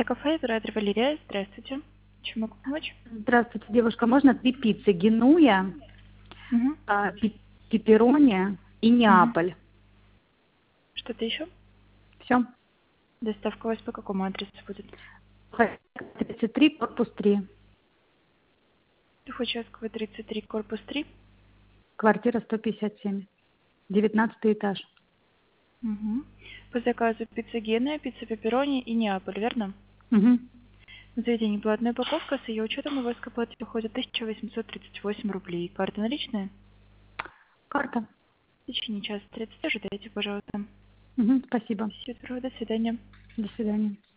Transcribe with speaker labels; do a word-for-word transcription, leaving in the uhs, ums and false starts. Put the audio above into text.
Speaker 1: Кафе, оператор Валерия. Здравствуйте. Чем могу помочь?
Speaker 2: Здравствуйте, девушка. Можно три пиццы? Генуя,
Speaker 1: Угу.
Speaker 2: а, пи- пепперони и
Speaker 1: Угу.
Speaker 2: Неаполь.
Speaker 1: Что-то еще?
Speaker 2: Все.
Speaker 1: Доставка у вас по какому адресу будет?
Speaker 2: тридцать три, корпус три.
Speaker 1: Тухачевского, тридцать три, корпус три.
Speaker 2: Квартира сто пятьдесят семь. Девятнадцатый этаж.
Speaker 1: Угу. По заказу пицца Гена, пицца пепперони и Неаполь, верно?
Speaker 2: Угу.
Speaker 1: В заведении платная упаковка, с ее учетом у вас к оплате выходит тысяча восемьсот тридцать восемь рублей. Карта наличная?
Speaker 2: Карта.
Speaker 1: В течение часа тридцать ожидайте, пожалуйста.
Speaker 2: Угу. Спасибо.
Speaker 1: Всего доброго, до свидания.
Speaker 2: До свидания.